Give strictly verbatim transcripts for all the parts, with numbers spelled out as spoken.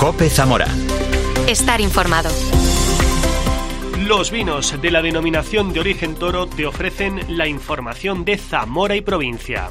COPE Zamora. Estar informado. Los vinos de la denominación de origen Toro te ofrecen la información de Zamora y provincia.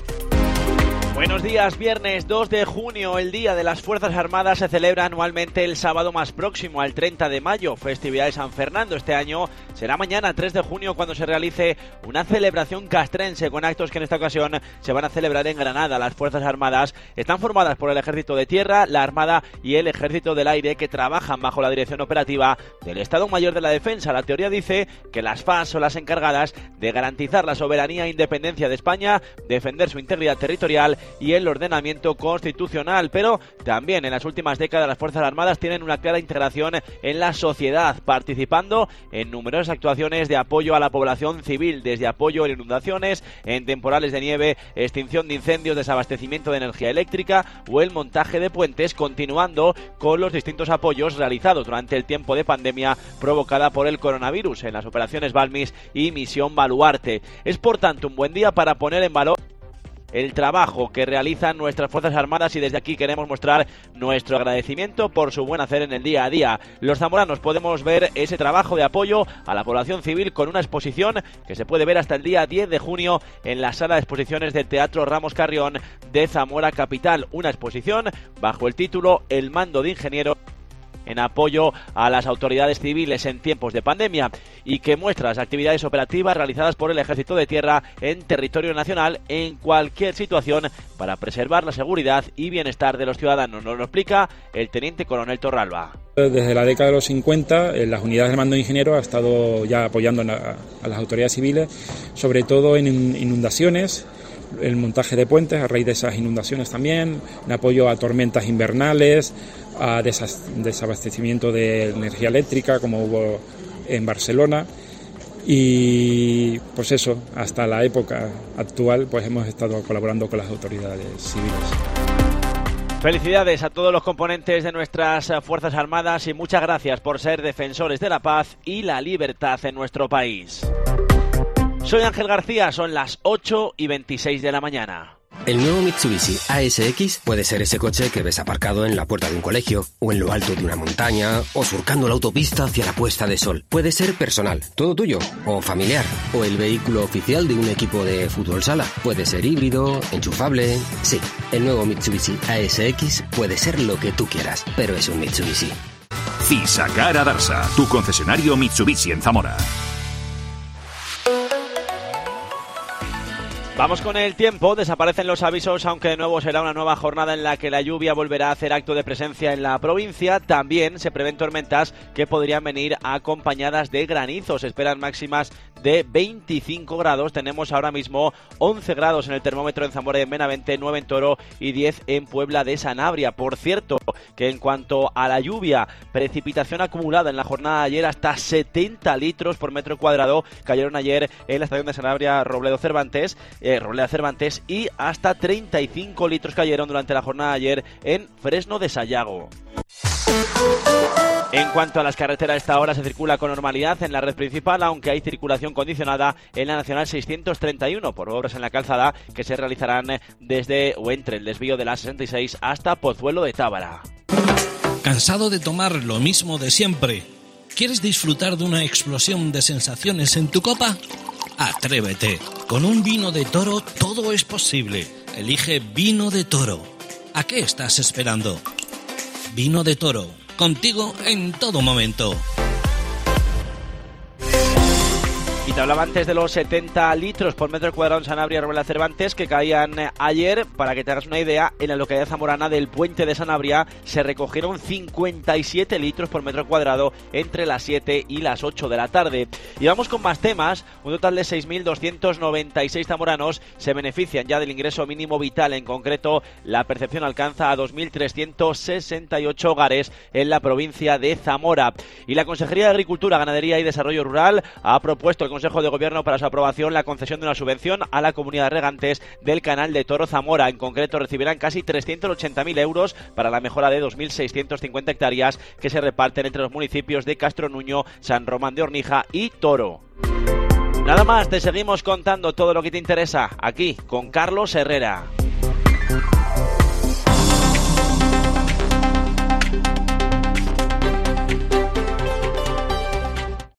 Buenos días, viernes dos de junio, el Día de las Fuerzas Armadas se celebra anualmente el sábado más próximo, al treinta de mayo, festividad de San Fernando. Este año será mañana, tres de junio, cuando se realice una celebración castrense con actos que en esta ocasión se van a celebrar en Granada. Las Fuerzas Armadas están formadas por el Ejército de Tierra, la Armada y el Ejército del Aire, que trabajan bajo la dirección operativa del Estado Mayor de la Defensa. La teoría dice que las F A S son las encargadas de garantizar la soberanía e independencia de España, defender su integridad territorial y el ordenamiento constitucional, pero también en las últimas décadas las Fuerzas Armadas tienen una clara integración en la sociedad, participando en numerosas actuaciones de apoyo a la población civil, desde apoyo en inundaciones, en temporales de nieve, extinción de incendios, desabastecimiento de energía eléctrica o el montaje de puentes, continuando con los distintos apoyos realizados durante el tiempo de pandemia provocada por el coronavirus en las operaciones Balmis y Misión Baluarte. Es por tanto un buen día para poner en valor el trabajo que realizan nuestras Fuerzas Armadas, y desde aquí queremos mostrar nuestro agradecimiento por su buen hacer en el día a día. Los zamoranos podemos ver ese trabajo de apoyo a la población civil con una exposición que se puede ver hasta el día diez de junio en la sala de exposiciones del Teatro Ramos Carrión de Zamora Capital. Una exposición bajo el título El mando de ingeniero, en apoyo a las autoridades civiles en tiempos de pandemia, y que muestra las actividades operativas realizadas por el Ejército de Tierra en territorio nacional en cualquier situación para preservar la seguridad y bienestar de los ciudadanos. Nos lo explica el Teniente Coronel Torralba. Desde la década de los cincuenta, las unidades del mando de ingeniero ha estado ya apoyando a, a las autoridades civiles, sobre todo en inundaciones, el montaje de puentes a raíz de esas inundaciones también, en apoyo a tormentas invernales, a desabastecimiento de energía eléctrica como hubo en Barcelona, y pues eso, hasta la época actual pues hemos estado colaborando con las autoridades civiles. Felicidades a todos los componentes de nuestras Fuerzas Armadas y muchas gracias por ser defensores de la paz y la libertad en nuestro país. Soy Ángel García, son las ocho y veintiséis de la mañana. El nuevo Mitsubishi A S X puede ser ese coche que ves aparcado en la puerta de un colegio, o en lo alto de una montaña, o surcando la autopista hacia la puesta de sol. Puede ser personal, todo tuyo, o familiar, o el vehículo oficial de un equipo de fútbol sala. Puede ser híbrido, enchufable. Sí, el nuevo Mitsubishi A S X puede ser lo que tú quieras, pero es un Mitsubishi. Fisacar Adarsa, tu concesionario Mitsubishi en Zamora. Vamos con el tiempo. Desaparecen los avisos, aunque de nuevo será una nueva jornada en la que la lluvia volverá a hacer acto de presencia en la provincia. También se prevén tormentas que podrían venir acompañadas de granizos. Se esperan máximas de veinticinco grados. Tenemos ahora mismo once grados en el termómetro en Zamora y en Benavente, nueve en Toro y diez en Puebla de Sanabria. Por cierto, que en cuanto a la lluvia, precipitación acumulada en la jornada de ayer, hasta setenta litros por metro cuadrado cayeron ayer en la estación de Sanabria Robledo Cervantes. Eh, Robledo Cervantes, y hasta treinta y cinco litros cayeron durante la jornada de ayer en Fresno de Sayago. En cuanto a las carreteras, a esta hora se circula con normalidad en la red principal, aunque hay circulación condicionada en la Nacional seiscientos treinta y uno por obras en la calzada que se realizarán desde o entre el desvío de la sesenta y seis hasta Pozuelo de Tábara. ¿Cansado de tomar lo mismo de siempre? ¿Quieres disfrutar de una explosión de sensaciones en tu copa? Atrévete. Con un vino de Toro todo es posible. Elige Vino de Toro. ¿A qué estás esperando? Vino de Toro. Contigo en todo momento. Y te hablaba antes de los setenta litros por metro cuadrado en Sanabria y Robledo Cervantes que caían ayer. Para que te hagas una idea, en la localidad zamorana del Puente de Sanabria se recogieron cincuenta y siete litros por metro cuadrado entre las siete y las ocho de la tarde. Y vamos con más temas. Un total de seis mil doscientos noventa y seis zamoranos se benefician ya del ingreso mínimo vital. En concreto, la percepción alcanza a dos mil trescientos sesenta y ocho hogares en la provincia de Zamora. Y la Consejería de Agricultura, Ganadería y Desarrollo Rural ha propuesto el Consejo de Gobierno para su aprobación la concesión de una subvención a la comunidad de regantes del Canal de Toro Zamora. En concreto, recibirán casi trescientos ochenta mil euros para la mejora de dos mil seiscientas cincuenta hectáreas que se reparten entre los municipios de Castronuño, San Román de Hornija y Toro. Nada más, te seguimos contando todo lo que te interesa aquí con Carlos Herrera.